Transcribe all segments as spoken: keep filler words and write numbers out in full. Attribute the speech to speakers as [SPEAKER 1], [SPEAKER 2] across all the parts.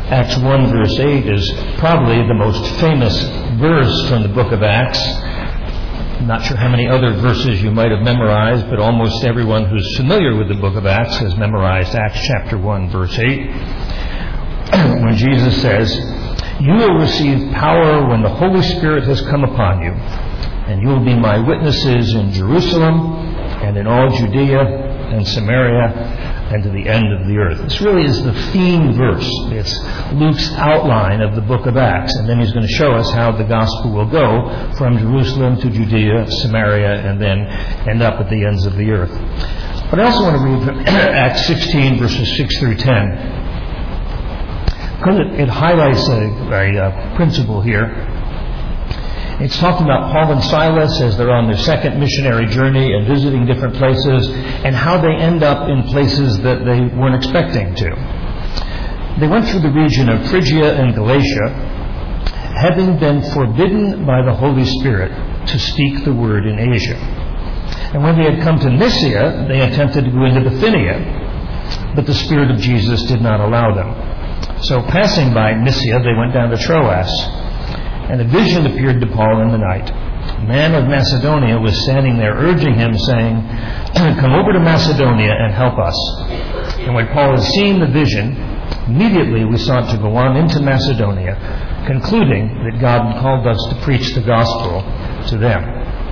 [SPEAKER 1] Acts one verse eight is probably the most famous verse from the book of Acts. I'm not sure how many other verses you might have memorized, but almost everyone who's familiar with the book of Acts has memorized Acts chapter one verse eight, when Jesus says, "You will receive power when the Holy Spirit has come upon you, and you will be my witnesses in Jerusalem and in all Judea and Samaria and to the end of the earth." This really is the theme verse. It's Luke's outline of the book of Acts. And then he's going to show us how the gospel will go from Jerusalem to Judea, Samaria, and then end up at the ends of the earth. But I also want to read from Acts sixteen, verses six through ten. Because it, it highlights a, a, a principle here. It's talking about Paul and Silas as they're on their second missionary journey and visiting different places, and how they end up in places that they weren't expecting to. They went through the region of Phrygia and Galatia, having been forbidden by the Holy Spirit to speak the word in Asia. And when they had come to Mysia, they attempted to go into Bithynia, but the Spirit of Jesus did not allow them. So passing by Mysia, they went down to Troas. And a vision appeared to Paul in the night. A man of Macedonia was standing there urging him, saying, "Come over to Macedonia and help us." And when Paul had seen the vision, immediately we sought to go on into Macedonia, concluding that God had called us to preach the gospel to them.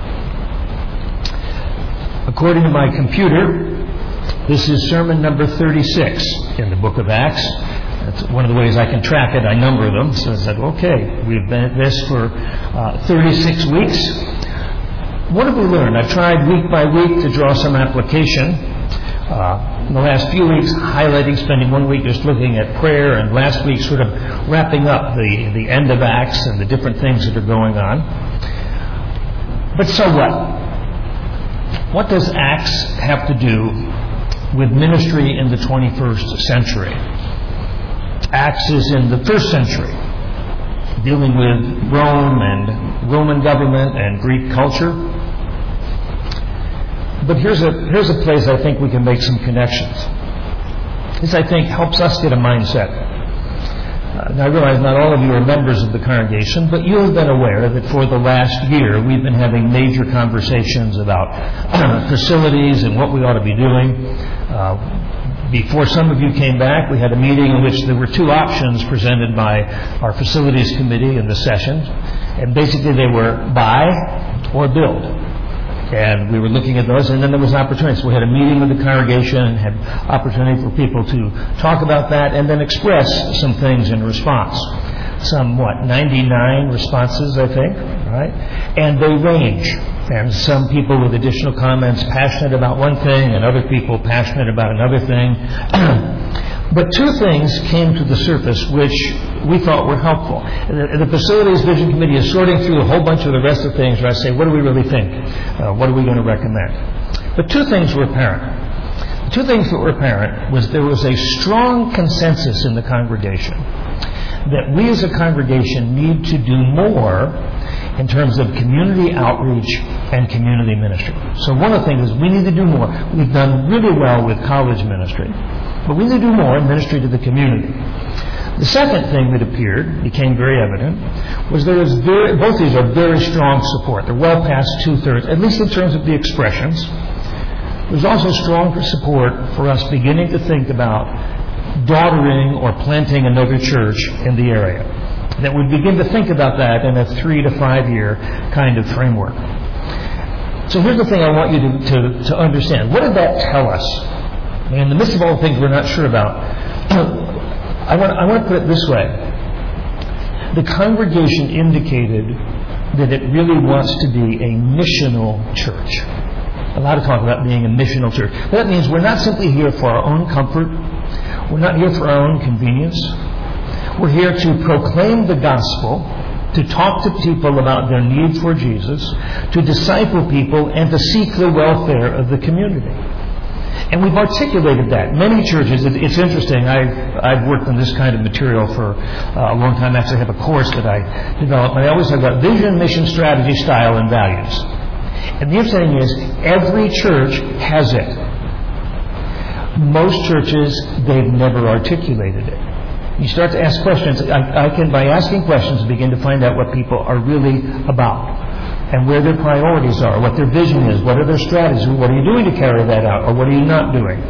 [SPEAKER 1] According to my computer, this is sermon number thirty-six in the book of Acts. That's one of the ways I can track it. I number them. So I said, okay, we've been at this for uh, thirty-six weeks. What have we learned? I've tried week by week to draw some application. Uh, in the last few weeks, highlighting, spending one week just looking at prayer, and last week sort of wrapping up the, the end of Acts and the different things that are going on. But so what? What does Acts have to do with ministry in the twenty-first century? Acts is in the first century, dealing with Rome and Roman government and Greek culture. But here's a here's a place I think we can make some connections. This, I think, helps us get a mindset. Uh, now, I realize not all of you are members of the congregation, but you have been aware that for the last year we've been having major conversations about uh, facilities and what we ought to be doing. Uh, Before some of you came back, we had a meeting in which there were two options presented by our facilities committee in the session. And basically they were buy or build. And we were looking at those, and then there was an opportunity. So we had a meeting with the congregation and had opportunity for people to talk about that and then express some things in response. Some, what, ninety-nine responses, I think, right? And they range. And some people with additional comments passionate about one thing and other people passionate about another thing. But two things came to the surface which we thought were helpful. The, the Facilities Vision Committee is sorting through a whole bunch of the rest of things where I say, what do we really think? Uh, what are we going to recommend? But two things were apparent. The two things that were apparent was there was a strong consensus in the congregation that we as a congregation need to do more in terms of community outreach and community ministry. So one of the things is we need to do more. We've done really well with college ministry, but we need to do more in ministry to the community. The second thing that appeared, became very evident, was there was very, both these are very strong support. They're well past two-thirds, at least in terms of the expressions. There's also strong support for us beginning to think about daughtering or planting another church in the area. That we begin to think about that in a three to five year kind of framework. So here's the thing I want you to, to, to understand. What did that tell us? I mean, in the midst of all the things we're not sure about, I want, I want to put it this way. The congregation indicated that it really wants to be a missional church. A lot of talk about being a missional church. That means we're not simply here for our own comfort. We're not here for our own convenience. We're here to proclaim the gospel, to talk to people about their need for Jesus, to disciple people, and to seek the welfare of the community. And we've articulated that. Many churches, it, it's interesting, I've, I've worked on this kind of material for uh, a long time. I actually have a course that I developed. And I always talk about vision, mission, strategy, style, and values. And the interesting thing is, every church has it. Most churches, they've never articulated it. You start to ask questions. I, I can, by asking questions, begin to find out what people are really about and where their priorities are, what their vision is, what are their strategies, what are you doing to carry that out, or what are you not doing.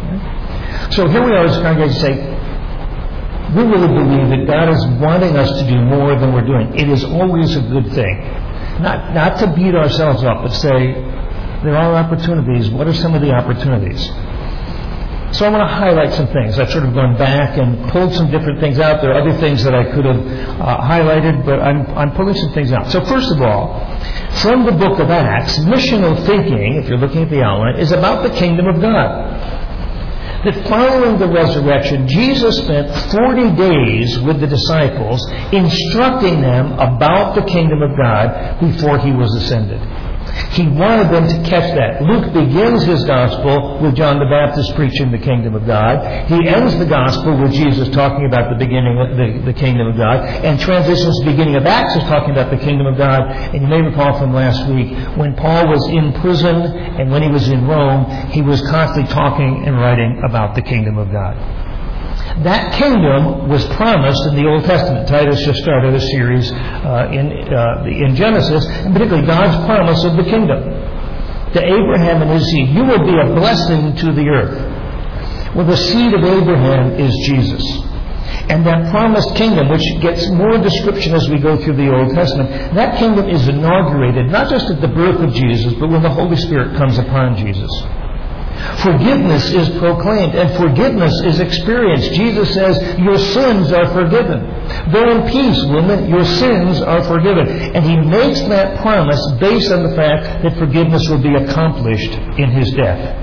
[SPEAKER 1] So here we are as a congregation saying, we really believe that God is wanting us to do more than we're doing. It is always a good thing. Not, not to beat ourselves up, but say, there are opportunities. What are some of the opportunities? So I want to highlight some things. I've sort of gone back and pulled some different things out. There are other things that I could have uh, highlighted, but I'm, I'm pulling some things out. So first of all, from the book of Acts, missional thinking, if you're looking at the outline, is about the kingdom of God. That following the resurrection, Jesus spent forty days with the disciples instructing them about the kingdom of God before He was ascended. He wanted them to catch that. Luke begins his gospel with John the Baptist preaching the kingdom of God. He ends the gospel with Jesus talking about the beginning of the, the kingdom of God, and transitions to the beginning of Acts is talking about the kingdom of God. And you may recall from last week, when Paul was in prison and when he was in Rome, he was constantly talking and writing about the kingdom of God. That kingdom was promised in the Old Testament. Titus just started a series uh, in uh, in Genesis, and particularly God's promise of the kingdom to Abraham and his seed. You will be a blessing to the earth. Well, the seed of Abraham is Jesus. And that promised kingdom, which gets more description as we go through the Old Testament, that kingdom is inaugurated not just at the birth of Jesus, but when the Holy Spirit comes upon Jesus. Forgiveness is proclaimed, and forgiveness is experienced. Jesus says, your sins are forgiven. Go in peace, woman, your sins are forgiven. And He makes that promise based on the fact that forgiveness will be accomplished in His death.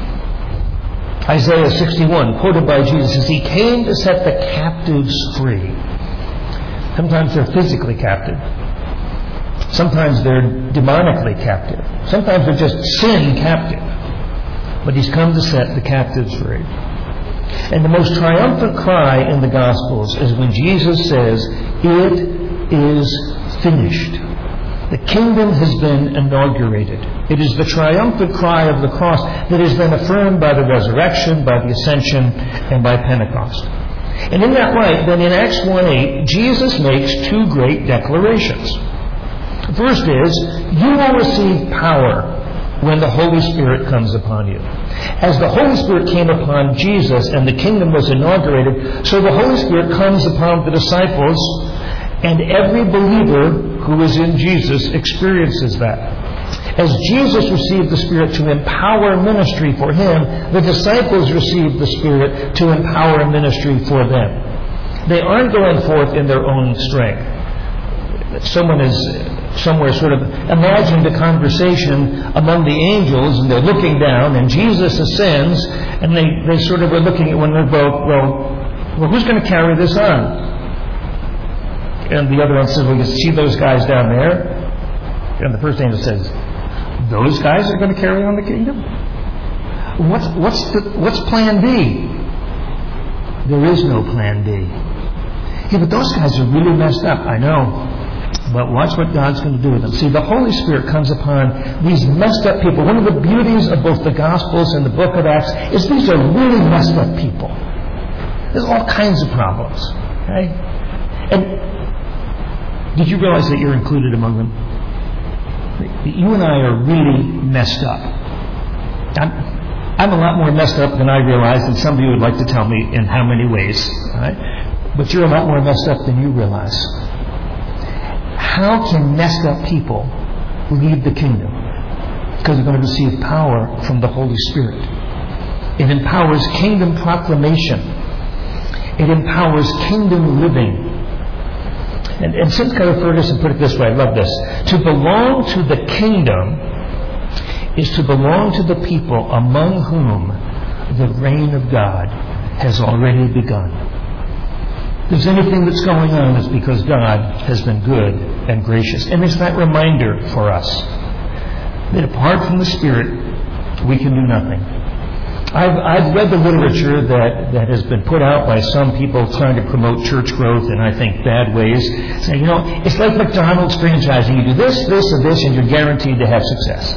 [SPEAKER 1] Isaiah sixty-one, quoted by Jesus, says, He came to set the captives free. Sometimes they're physically captive. Sometimes they're demonically captive. Sometimes they're just sin captive. But He's come to set the captives free. And the most triumphant cry in the Gospels is when Jesus says, it is finished. The kingdom has been inaugurated. It is the triumphant cry of the cross that is then affirmed by the resurrection, by the ascension, and by Pentecost. And in that light, then in Acts one eight, Jesus makes two great declarations. The first is, you will receive power when the Holy Spirit comes upon you. As the Holy Spirit came upon Jesus and the kingdom was inaugurated, so the Holy Spirit comes upon the disciples, and every believer who is in Jesus experiences that. As Jesus received the Spirit to empower ministry for Him, the disciples received the Spirit to empower ministry for them. They aren't going forth in their own strength. Someone is somewhere sort of imagined a conversation among the angels, and they're looking down, and Jesus ascends, and they, they sort of are looking at one another, well, well, who's going to carry this on? And the other one says, well, you see those guys down there? And the first angel says, those guys are going to carry on the kingdom? What's, what's, the, what's plan B? There is no plan B. Yeah, but those guys are really messed up. I know. But watch what God's going to do with them. See, the Holy Spirit comes upon these messed up people. One of the beauties of both the Gospels and the book of Acts is these are really messed up people. There's all kinds of problems. Okay? And did you realize that you're included among them? You and I are really messed up. I'm, I'm a lot more messed up than I realize, and some of you would like to tell me in how many ways. All right? But you're a lot more messed up than you realize. How can messed up people lead the kingdom? Because they're going to receive power from the Holy Spirit. It empowers kingdom proclamation. It empowers kingdom living. And, and Sinclair Ferguson put it this way, I love this. To belong to the kingdom is to belong to the people among whom the reign of God has already begun. If there's anything that's going on, it's because God has been good and gracious. And it's that reminder for us that apart from the Spirit, we can do nothing. I've, I've read the literature that, that has been put out by some people trying to promote church growth in, I think, bad ways, saying, you know, it's like McDonald's franchising. You do this, this, and this, and you're guaranteed to have success.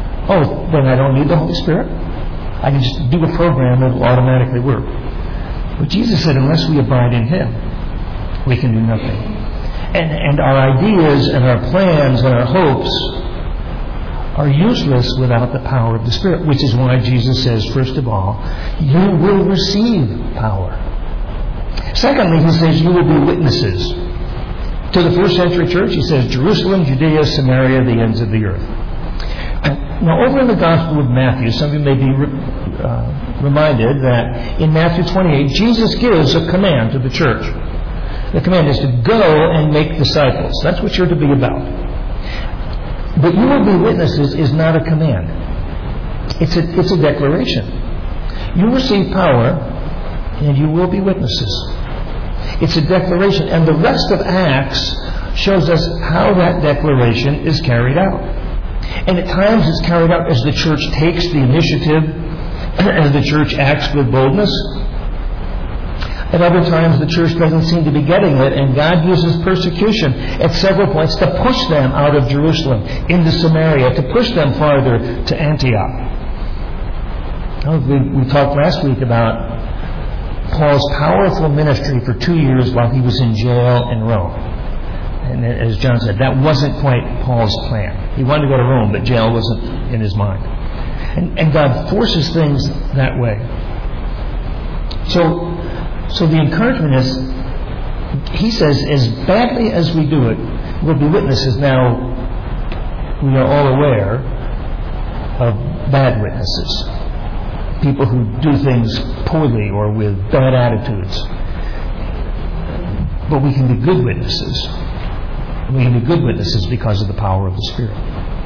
[SPEAKER 1] Oh, then I don't need the Holy Spirit? I can just do a program that will automatically work. But Jesus said, unless we abide in Him, we can do nothing. And, and our ideas and our plans and our hopes are useless without the power of the Spirit, which is why Jesus says, first of all, you will receive power. Secondly, He says, you will be witnesses. To the first century church, He says, Jerusalem, Judea, Samaria, the ends of the earth. Now, over in the Gospel of Matthew, some of you may be uh, reminded that in Matthew twenty-eight, Jesus gives a command to the church. The command is to go and make disciples. That's what you're to be about. But you will be witnesses is not a command. It's a, it's a declaration. You receive power, and you will be witnesses. It's a declaration. And the rest of Acts shows us how that declaration is carried out. And at times it's carried out as the church takes the initiative, as the church acts with boldness. At other times the church doesn't seem to be getting it, and God uses persecution at several points to push them out of Jerusalem into Samaria, to push them farther to Antioch. We, we talked last week about Paul's powerful ministry for two years while he was in jail in Rome. And as John said, that wasn't quite Paul's plan. He wanted to go to Rome, but jail wasn't in his mind. And, and God forces things that way. So, so the encouragement is, he says, as badly as we do it, we'll be witnesses. Now, we are all aware of bad witnesses. People who do things poorly or with bad attitudes. But we can be good witnesses. We can be good witnesses because of the power of the Spirit.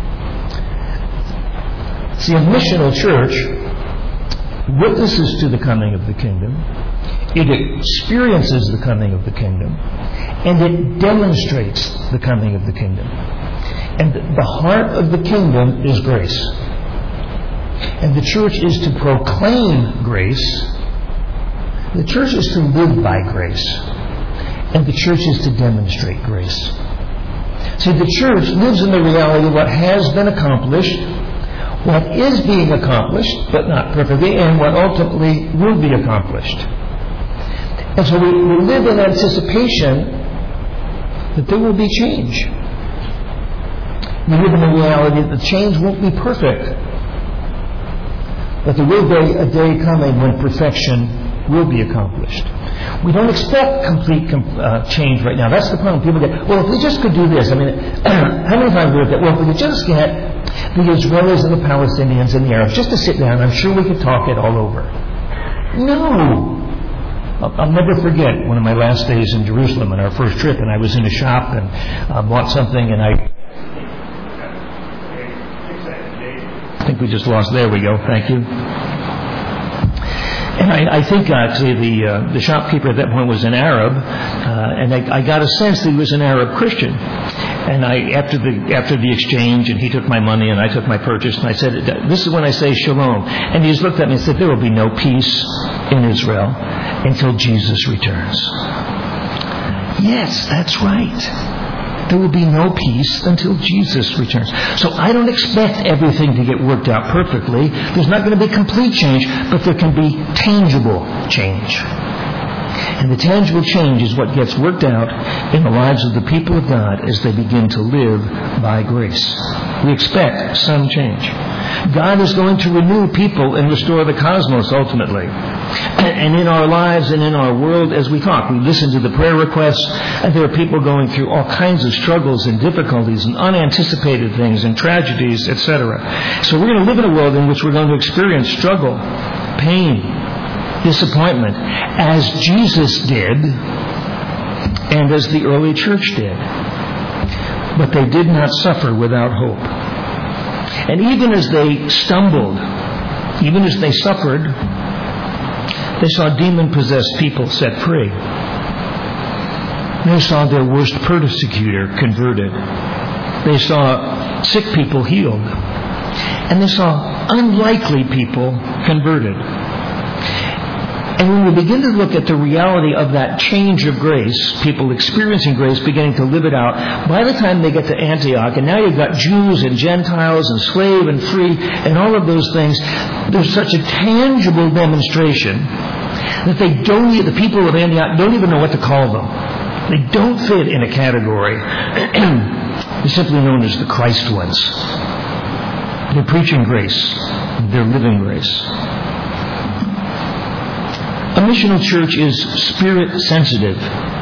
[SPEAKER 1] See, a missional church witnesses to the coming of the kingdom. It experiences the coming of the kingdom. And it demonstrates the coming of the kingdom. And the heart of the kingdom is grace. And the church is to proclaim grace. The church is to live by grace. And the church is to demonstrate grace. See, the church lives in the reality of what has been accomplished, what is being accomplished, but not perfectly, and what ultimately will be accomplished. And so we, we live in anticipation that there will be change. We live in the reality that the change won't be perfect, but there will be a day coming when perfection will be accomplished. We don't expect complete uh, change right now. That's the problem. People get, well, if we just could do this. I mean, how many times we get, well, if we could just get the Israelis and the Palestinians and the Arabs just to sit down, I'm sure we could talk it all over. No. I'll, I'll never forget one of my last days in Jerusalem on our first trip, and I was in a shop and uh, bought something, and I I think we just lost, there we go, thank you. And I, I think actually the uh, the shopkeeper at that point was an Arab, uh, and I, I got a sense that he was an Arab Christian. And I after the after the exchange, and he took my money and I took my purchase, and I said, "This is when I say shalom." And he just looked at me and said, "There will be no peace in Israel until Jesus returns." Yes, that's right. There will be no peace until Jesus returns. So I don't expect everything to get worked out perfectly. There's not going to be complete change, but there can be tangible change. And the tangible change is what gets worked out in the lives of the people of God as they begin to live by grace. We expect some change. God is going to renew people and restore the cosmos ultimately. And in our lives and in our world, as we talk, we listen to the prayer requests, and there are people going through all kinds of struggles and difficulties and unanticipated things and tragedies, et cetera. So we're going to live in a world in which we're going to experience struggle, pain, disappointment, as Jesus did and as the early church did. But they did not suffer without hope. And even as they stumbled, even as they suffered, they saw demon-possessed people set free. They saw their worst persecutor converted. They saw sick people healed. And they saw unlikely people converted. And when we begin to look at the reality of that change of grace, people experiencing grace, beginning to live it out, by the time they get to Antioch, and now you've got Jews and Gentiles and slave and free and all of those things, there's such a tangible demonstration that they don't, the people of Antioch don't even know what to call them. They don't fit in a category. They're simply known as the Christ ones. They're preaching grace. They're living grace. A missional church is spirit sensitive.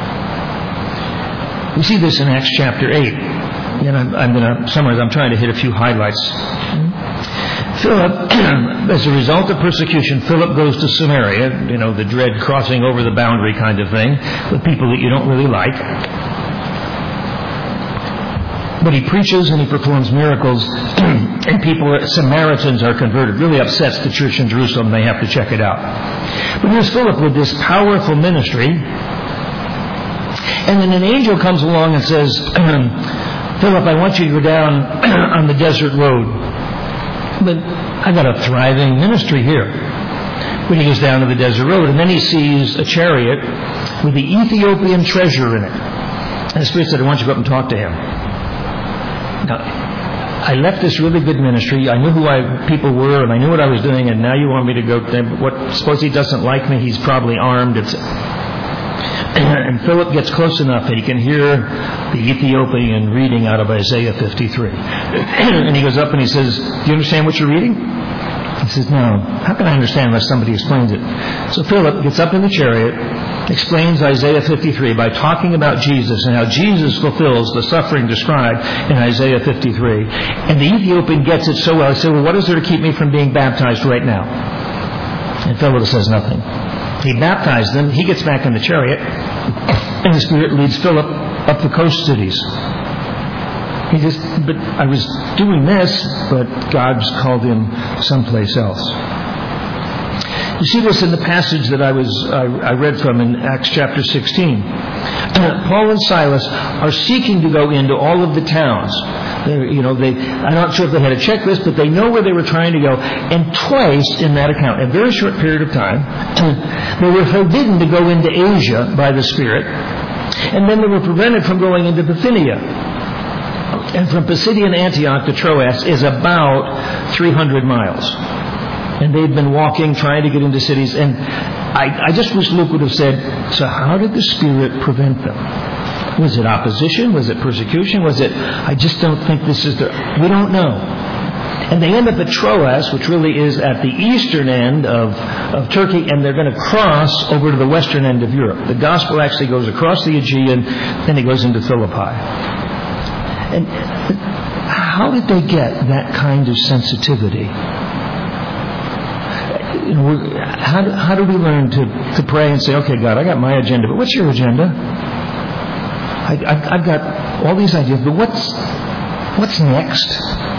[SPEAKER 1] We see this in Acts chapter eight. And I'm, I'm going to summarize. I'm trying to hit a few highlights. Philip, as a result of persecution, Philip goes to Samaria, you know, the dread crossing over the boundary kind of thing, with people that you don't really like. But he preaches and he performs miracles, and people, Samaritans, are converted. Really upsets the church in Jerusalem. They have to check it out. But here's Philip with this powerful ministry, and then an angel comes along and says, Philip, I want you to go down on the desert road. But I got a thriving ministry here. When he goes down to the desert road, and then he sees a chariot with the Ethiopian treasure in it. And the Spirit said, I want you to go up and talk to him. Now, I left this really good ministry. I knew who I, people were, and I knew what I was doing, and now you want me to go to them. What, suppose he doesn't like me? He's probably armed. It's, and Philip gets close enough that he can hear the Ethiopian reading out of Isaiah fifty-three. And he goes up and he says, do you understand what you're reading? He says, no. How can I understand unless somebody explains it? So Philip gets up in the chariot, explains Isaiah fifty-three by talking about Jesus and how Jesus fulfills the suffering described in Isaiah fifty-three. And the Ethiopian gets it so well. He said, well, what is there to keep me from being baptized right now? And Philip says nothing. He baptized them. He gets back in the chariot, and the Spirit leads Philip up the coast cities. He just, but I was doing this, but God's called him someplace else. You see this in the passage that I was I, I read from in Acts chapter sixteen. Uh, Paul and Silas are seeking to go into all of the towns. They're, you know, they I'm not sure if they had a checklist, but they know where they were trying to go. And twice in that account, a very short period of time, they were forbidden to go into Asia by the Spirit, and then they were prevented from going into Bithynia. And from Pisidian Antioch to Troas is about three hundred miles. And they'd been walking, trying to get into cities. And I, I just wish Luke would have said, so how did the Spirit prevent them? Was it opposition? Was it persecution? Was it, I just don't think this is the... We don't know. And they end up at Troas, which really is at the eastern end of, of Turkey, and they're going to cross over to the western end of Europe. The gospel actually goes across the Aegean, then it goes into Philippi. And how did they get that kind of sensitivity? You know, how, do, how do we learn to, to pray and say, okay, God, I got my agenda, but what's your agenda? I, I've, I've got all these ideas, but what's what's next?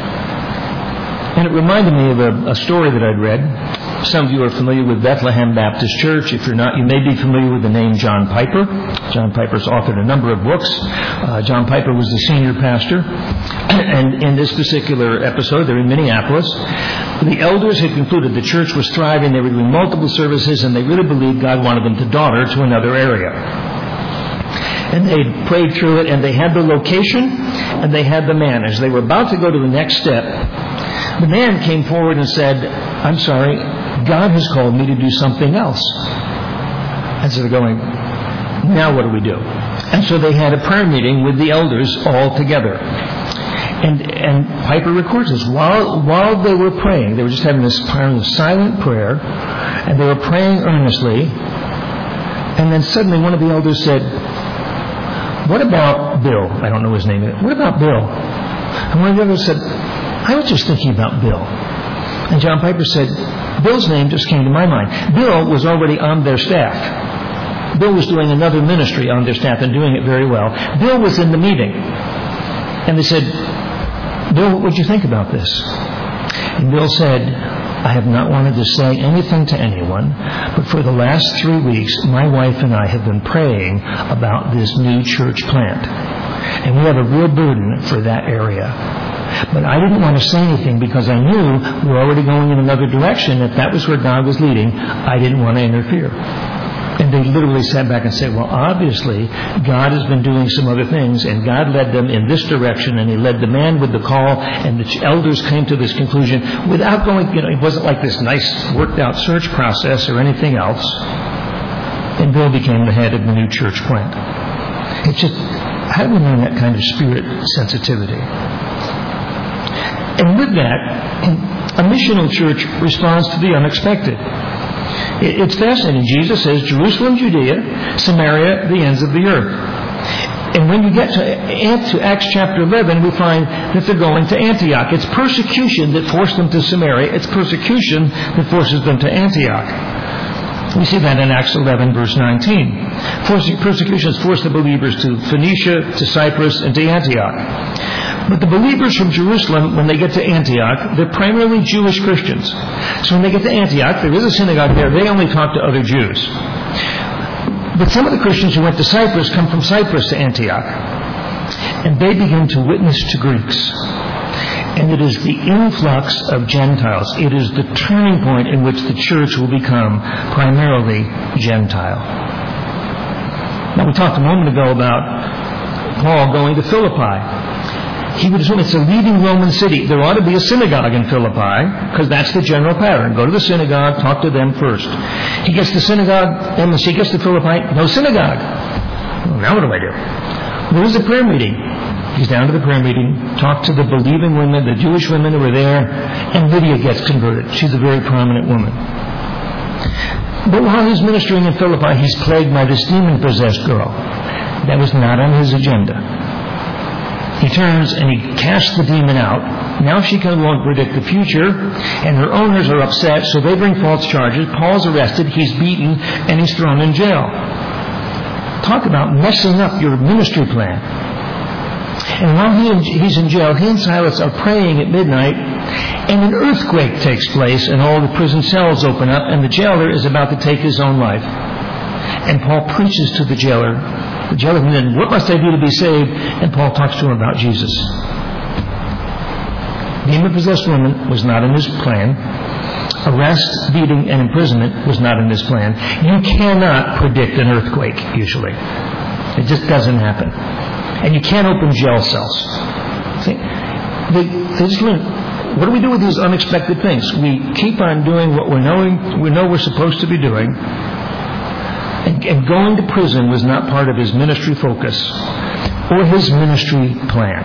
[SPEAKER 1] And it reminded me of a, a story that I'd read. Some of you are familiar with Bethlehem Baptist Church. If you're not, you may be familiar with the name John Piper. John Piper's authored a number of books. Uh, John Piper was the senior pastor. And in this particular episode, they're in Minneapolis. The elders had concluded the church was thriving. They were doing multiple services, and they really believed God wanted them to daughter to another area. And they prayed through it, and they had the location, and they had the man. As they were about to go to the next step, the man came forward and said, I'm sorry, God has called me to do something else. And so they're going, now what do we do? And so they had a prayer meeting with the elders all together. And and Piper records this. While, while they were praying, they were just having this kind of silent prayer, and they were praying earnestly, and then suddenly one of the elders said, what about Bill? I don't know his name. What about Bill? And one of the others said, I was just thinking about Bill. And John Piper said, Bill's name just came to my mind. Bill was already on their staff. Bill was doing another ministry on their staff and doing it very well. Bill was in the meeting. And they said, Bill, what would you think about this? And Bill said, I have not wanted to say anything to anyone, but for the last three weeks, my wife and I have been praying about this new church plant. And we have a real burden for that area. But I didn't want to say anything because I knew we were already going in another direction. If that was where God was leading, I didn't want to interfere. And they literally sat back and said, well, obviously, God has been doing some other things, and God led them in this direction, and He led the man with the call, and the elders came to this conclusion without going, you know, it wasn't like this nice worked out search process or anything else. and Bill became the head of the new church plant. It's just, how do we learn that kind of spirit sensitivity? And with that, a missional church responds to the unexpected. It's fascinating. Jesus says, Jerusalem, Judea, Samaria, the ends of the earth. And when you get to, to Acts chapter eleven, we find that they're going to Antioch. It's persecution that forced them to Samaria. It's persecution that forces them to Antioch. We see that in Acts eleven, verse nineteen. Persecution has forced the believers to Phoenicia, to Cyprus, and to Antioch. But the believers from Jerusalem, when they get to Antioch, they're primarily Jewish Christians. So when they get to Antioch, there is a synagogue there. They only talk to other Jews. But some of the Christians who went to Cyprus come from Cyprus to Antioch. And they begin to witness to Greeks. And it is the influx of Gentiles. It is the turning point in which the church will become primarily Gentile. Now, we talked a moment ago about Paul going to Philippi. He would assume it's a leading Roman city. There ought to be a synagogue in Philippi, because that's the general pattern. Go to the synagogue, talk to them first. He gets to synagogue, and when he gets to Philippi, no synagogue. Well, now what do I do? There is a prayer meeting. He's down to the prayer meeting, talked to the believing women, the Jewish women who were there, and Lydia gets converted. She's a very prominent woman. But while he's ministering in Philippi, he's plagued by this demon-possessed girl. That was not on his agenda. He turns and he casts the demon out. Now she can no longer predict the future, and her owners are upset, so they bring false charges. Paul's arrested, he's beaten, and he's thrown in jail. Talk about messing up your ministry plan. And while he, he's in jail, he and Silas are praying at midnight, and an earthquake takes place, and all the prison cells open up, and the jailer is about to take his own life. And Paul preaches to the jailer. The jailer then, what must I do to be saved? And Paul talks to him about Jesus. Demon-possessed woman was not in his plan. Arrest, beating, and imprisonment was not in his plan. You cannot predict an earthquake, usually. It just doesn't happen. And you can't open jail cells. See, they, they just learn, what do we do with these unexpected things? We keep on doing what we're knowing, we know we're supposed to be doing. And, and going to prison was not part of his ministry focus or his ministry plan.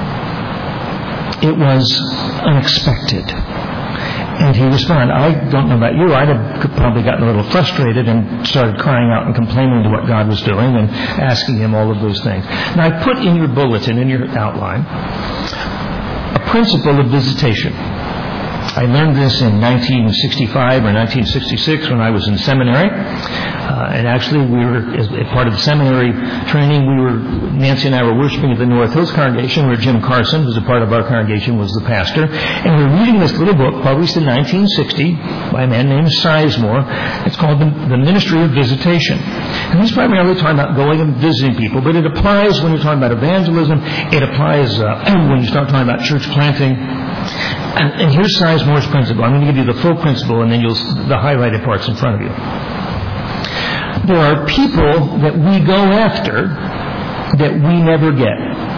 [SPEAKER 1] It was unexpected. And he responded. I don't know about you, I'd have probably gotten a little frustrated and started crying out and complaining to what God was doing and asking him all of those things. Now, I put in your bulletin, in your outline, a principle of visitation. I learned this in nineteen sixty-five or nineteen sixty-six when I was in seminary. Uh, and actually, we were, as part of the seminary training, we were, Nancy and I were worshiping at the North Hills congregation, where Jim Carson, who's a part of our congregation, was the pastor. And we were reading this little book published in nineteen sixty by a man named Sizemore. It's called the, the Ministry of Visitation. And he's primarily talking about going and visiting people, but it applies when you're talking about evangelism. It applies uh, when you start talking about church planting. And, and here's Sizemore's principle. I'm going to give you the full principle, and then you'll the highlighted parts in front of you. There are people that we go after that we never get.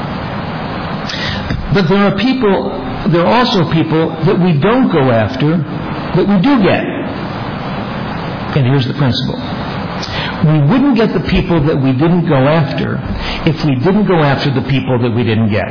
[SPEAKER 1] But there are people, there are also people that we don't go after that we do get. And here's the principle. We wouldn't get the people that we didn't go after if we didn't go after the people that we didn't get.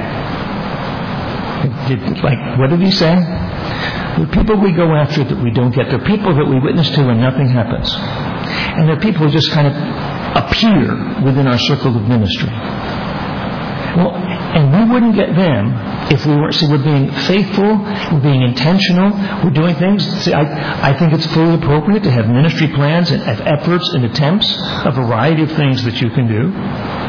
[SPEAKER 1] Like, what did he say? The people we go after that we don't get. They're people that we witness to and nothing happens. And there are people who just kind of appear within our circle of ministry. Well, and we wouldn't get them if we weren't. See, we're being faithful, we're being intentional, we're doing things. See, I, I think it's fully appropriate to have ministry plans and have efforts and attempts, a variety of things that you can do.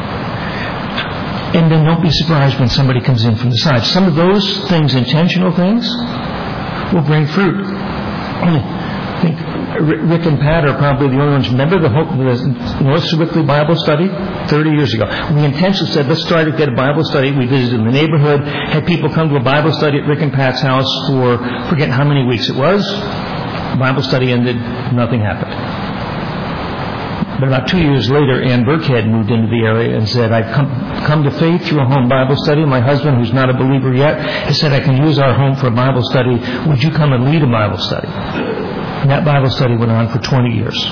[SPEAKER 1] And then don't be surprised when somebody comes in from the side. Some of those things, intentional things, will bring fruit. I think Rick and Pat are probably the only ones. Remember the, the North Sewickley Bible study thirty years ago? We intentionally said, let's try to get a Bible study. We visited the neighborhood, had people come to a Bible study at Rick and Pat's house for, forget how many weeks it was. The Bible study ended, nothing happened. But about two years later, Ann Burkhead moved into the area and said, I've come, come to faith through a home Bible study. My husband, who's not a believer yet, has said, I can use our home for a Bible study. Would you come and lead a Bible study? And that Bible study went on for twenty years.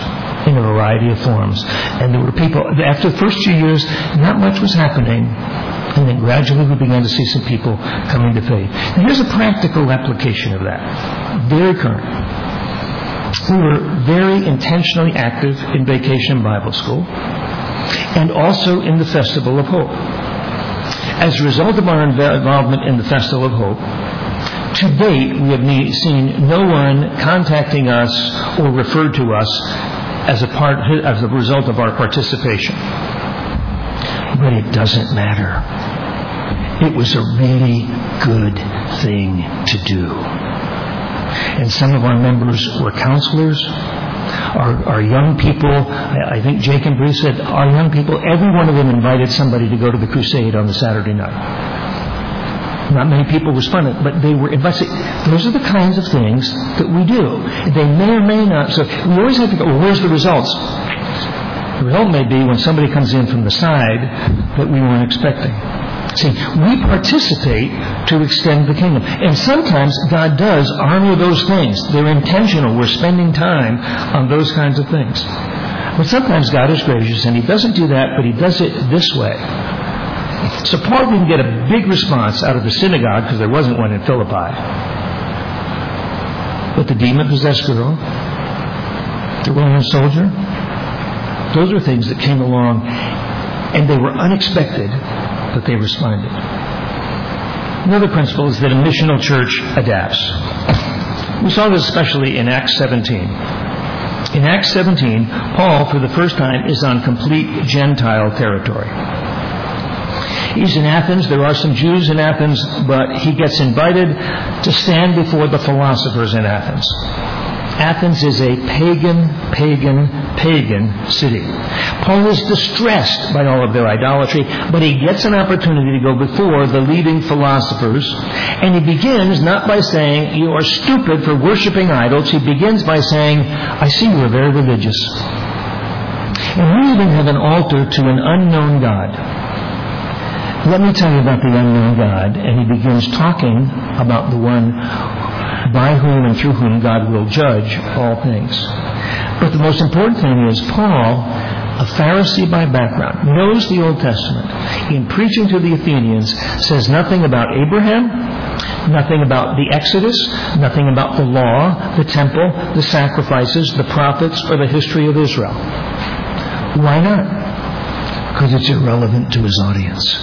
[SPEAKER 1] in a variety of forms. And there were people, after the first few years, not much was happening. And then gradually we began to see some people coming to faith. And here's a practical application of that. Very current. We were very intentionally active in Vacation Bible School and also in the Festival of Hope. As a result of our involvement in the Festival of Hope, to date we have seen no one contacting us or referred to us as a part as a result of our participation. But it doesn't matter. It was a really good thing to do. And some of our members were counselors. Our, our young people, I, I think Jake and Bruce said, our young people, every one of them invited somebody to go to the crusade on the Saturday night. Not many people responded, but they were invited. Those are the kinds of things that we do. They may or may not. So we always have to go, well, where's the results? The result may be when somebody comes in from the side that we weren't expecting. See, we participate to extend the kingdom. And sometimes God does honor those things. They're intentional. We're spending time on those kinds of things. But sometimes God is gracious, and He doesn't do that, but He does it this way. So Paul didn't get a big response out of the synagogue because there wasn't one in Philippi. But the demon-possessed girl, the Roman soldier, those are things that came along, and they were unexpected, but they responded. Another principle is that a missional church adapts. We saw this especially in Acts seventeen. In Acts seventeen, Paul, for the first time, is on complete Gentile territory. He's in Athens. There are some Jews in Athens, but he gets invited to stand before the philosophers in Athens. Athens is a pagan, pagan, pagan city. Paul is distressed by all of their idolatry, but he gets an opportunity to go before the leading philosophers, and he begins not by saying, you are stupid for worshiping idols. He begins by saying, I see you are very religious. And we even have an altar to an unknown God. Let me tell you about the unknown God. And he begins talking about the one by whom and through whom God will judge all things. But the most important thing is Paul, a Pharisee by background, knows the Old Testament. In preaching to the Athenians, says nothing about Abraham, nothing about the Exodus, nothing about the law, the temple, the sacrifices, the prophets, or the history of Israel. Why not? Because it's irrelevant to his audience.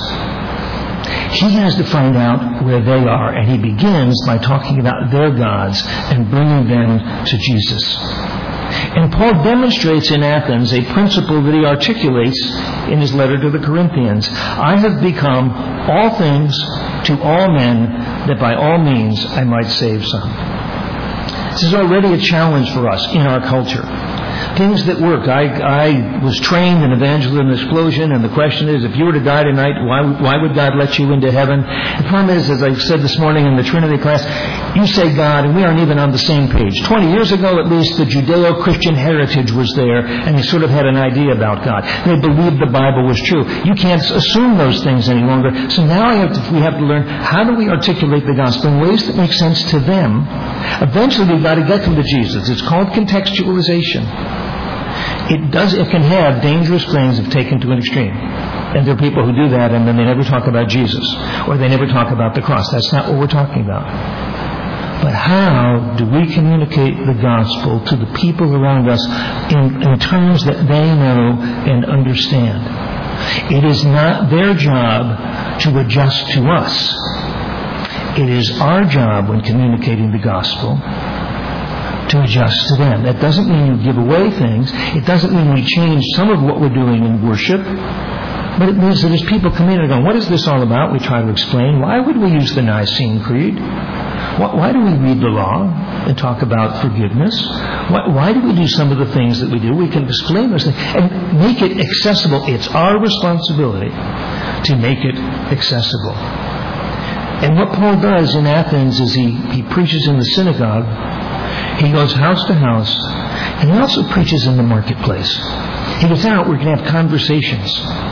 [SPEAKER 1] He has to find out where they are, and he begins by talking about their gods and bringing them to Jesus. And Paul demonstrates in Athens a principle that he articulates in his letter to the Corinthians. I have become all things to all men, that by all means I might save some. This is already a challenge for us in our culture. Things that work. I, I was trained in evangelism and explosion, and the question is, if you were to die tonight, why, why would God let you into heaven? The problem is, as I said this morning in the Trinity class, you say God, and we aren't even on the same page. Twenty years ago, at least, the Judeo-Christian heritage was there, and they sort of had an idea about God. They believed the Bible was true. You can't assume those things any longer. So now I have to, we have to learn, how do we articulate the gospel in ways that make sense to them? Eventually, we've got to get them to Jesus. It's called contextualization. It does. It can have dangerous claims if taken to an extreme. And there are people who do that and then they never talk about Jesus. Or they never talk about the cross. That's not what we're talking about. But how do we communicate the gospel to the people around us in, in terms that they know and understand? It is not their job to adjust to us. It is our job when communicating the gospel to adjust to them. That doesn't mean we give away things. It doesn't mean we change some of what we're doing in worship. But it means that as people come in and go, what is this all about? We try to explain. Why would we use the Nicene Creed? Why do we read the law and talk about forgiveness? Why do we do some of the things that we do? We can explain those things and make it accessible. It's our responsibility to make it accessible. And what Paul does in Athens is he, he preaches in the synagogue. He goes house to house, and he also preaches in the marketplace. He goes out, we're going to have conversations.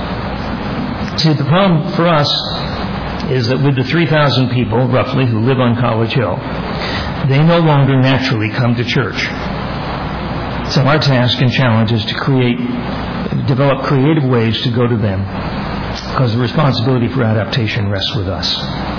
[SPEAKER 1] See, the problem for us is that with the three thousand people, roughly, who live on College Hill, they no longer naturally come to church. So our task and challenge is to create, develop creative ways to go to them, because the responsibility for adaptation rests with us.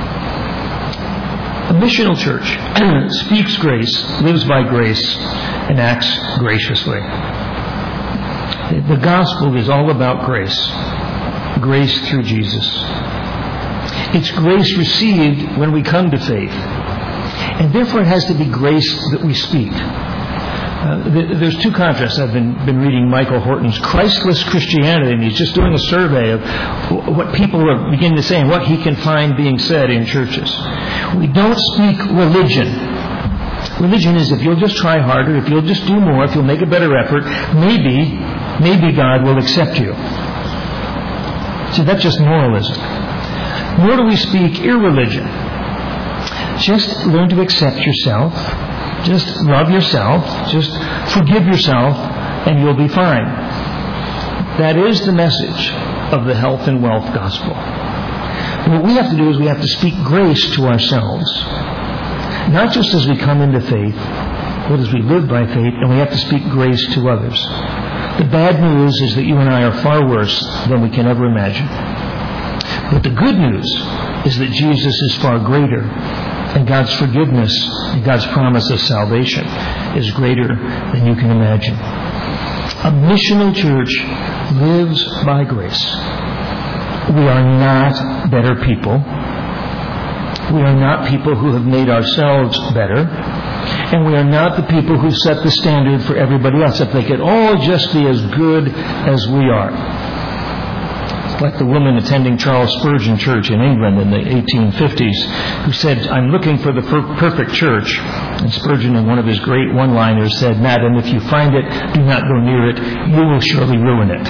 [SPEAKER 1] A missional church speaks grace, lives by grace, and acts graciously. The gospel is all about grace. Grace through Jesus. It's grace received when we come to faith. And therefore it has to be grace that we speak. Uh, th- there's two contrasts. I've been, been reading Michael Horton's Christless Christianity, and he's just doing a survey of w- what people are beginning to say and what he can find being said in churches. We don't speak religion. Religion is if you'll just try harder, if you'll just do more, if you'll make a better effort, maybe, maybe God will accept you. See, that's just moralism. Nor do we speak irreligion. Just learn to accept yourself. Just love yourself. Just forgive yourself, and you'll be fine. That is the message of the health and wealth gospel. And what we have to do is we have to speak grace to ourselves. Not just as we come into faith, but as we live by faith, and we have to speak grace to others. The bad news is that you and I are far worse than we can ever imagine. But the good news is that Jesus is far greater, and God's forgiveness and God's promise of salvation is greater than you can imagine. A missional church lives by grace. We are not better people. We are not people who have made ourselves better. And we are not the people who set the standard for everybody else. If they could all just be as good as we are. It's like the woman attending Charles Spurgeon Church in England in the eighteen fifties who said, "I'm looking for the per- perfect church." And Spurgeon, in one of his great one-liners, said, "Madam, if you find it, do not go near it. You will surely ruin it."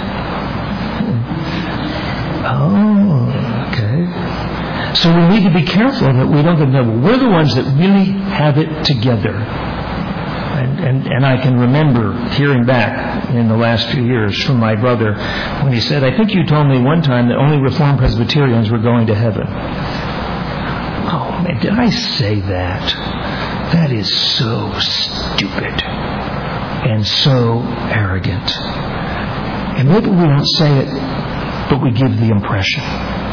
[SPEAKER 1] Oh, okay. So we need to be careful that we don't get no. We're the ones that really have it together. And, and, and I can remember hearing back in the last few years from my brother when he said, "I think you told me one time that only Reformed Presbyterians were going to heaven." Oh man, did I say that? That is so stupid and so arrogant. And maybe we don't say it, but we give the impression.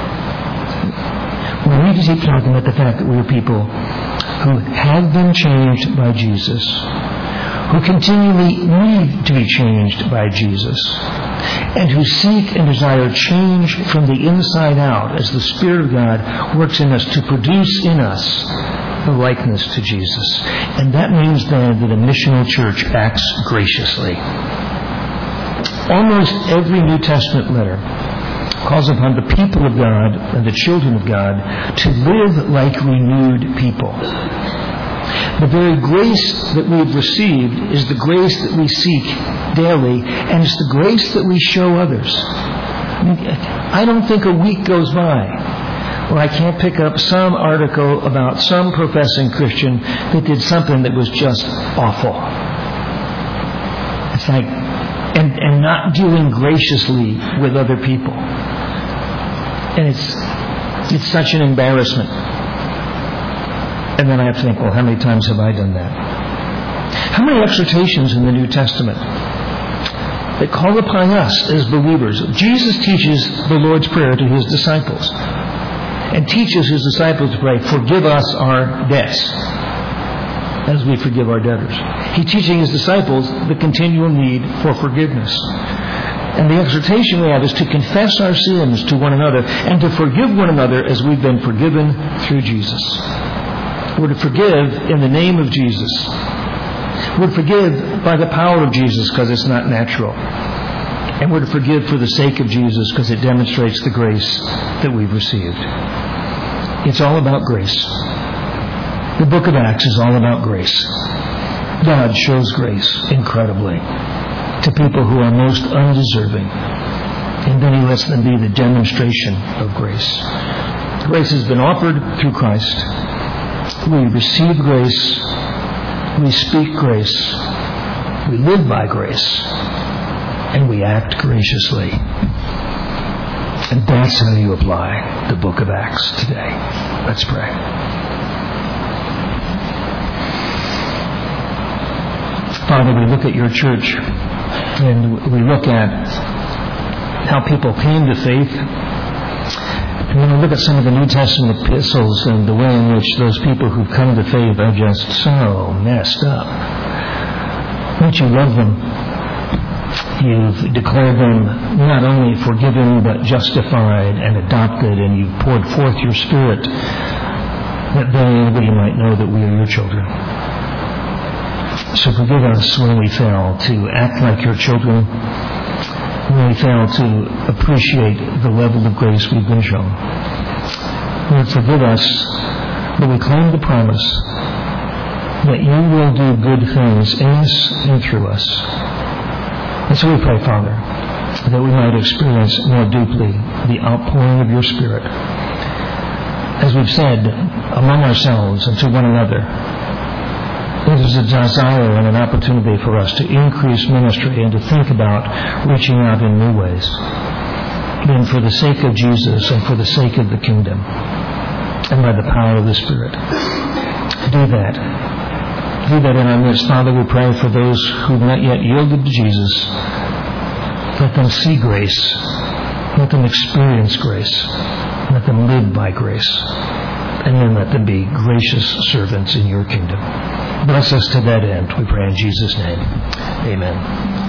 [SPEAKER 1] We need to keep talking about the fact that we are people who have been changed by Jesus, who continually need to be changed by Jesus, and who seek and desire change from the inside out as the Spirit of God works in us to produce in us the likeness to Jesus. And that means then that a missional church acts graciously. Almost every New Testament letter calls upon the people of God and the children of God to live like renewed people. The very grace that we've received is the grace that we seek daily, and it's the grace that we show others. I mean, I don't think a week goes by where I can't pick up some article about some professing Christian that did something that was just awful. It's like, and, and not dealing graciously with other people. And it's it's such an embarrassment. And then I have to think, well, how many times have I done that? How many exhortations in the New Testament that call upon us as believers? Jesus teaches the Lord's Prayer to His disciples and teaches His disciples to pray, "Forgive us our debts as we forgive our debtors." He's teaching His disciples the continual need for forgiveness. And the exhortation we have is to confess our sins to one another and to forgive one another as we've been forgiven through Jesus. We're to forgive in the name of Jesus. We're to forgive by the power of Jesus because it's not natural. And we're to forgive for the sake of Jesus because it demonstrates the grace that we've received. It's all about grace. The book of Acts is all about grace. God shows grace incredibly to people who are most undeserving. And then He lets them be the demonstration of grace. Grace has been offered through Christ. We receive grace. We speak grace. We live by grace. And we act graciously. And that's how you apply the book of Acts today. Let's pray. Father, we look at your church, and we look at how people came to faith. And when we look at some of the New Testament epistles and the way in which those people who've come to faith are just so messed up, don't you love them? You've declared them not only forgiven but justified and adopted, and you've poured forth your Spirit that they, we might know that we are your children. So forgive us when we fail to act like your children, when we fail to appreciate the level of grace we've been shown. Lord, forgive us, but we claim the promise that you will do good things in us and through us. And so we pray, Father, that we might experience more deeply the outpouring of your Spirit. As we've said, among ourselves and to one another, it is a desire and an opportunity for us to increase ministry and to think about reaching out in new ways. Then for the sake of Jesus and for the sake of the kingdom and by the power of the Spirit, do that. Do that in our midst. Father, we pray for those who have not yet yielded to Jesus. Let them see grace. Let them experience grace. Let them live by grace. And then let them be gracious servants in your kingdom. Bless us to that end, we pray in Jesus' name. Amen.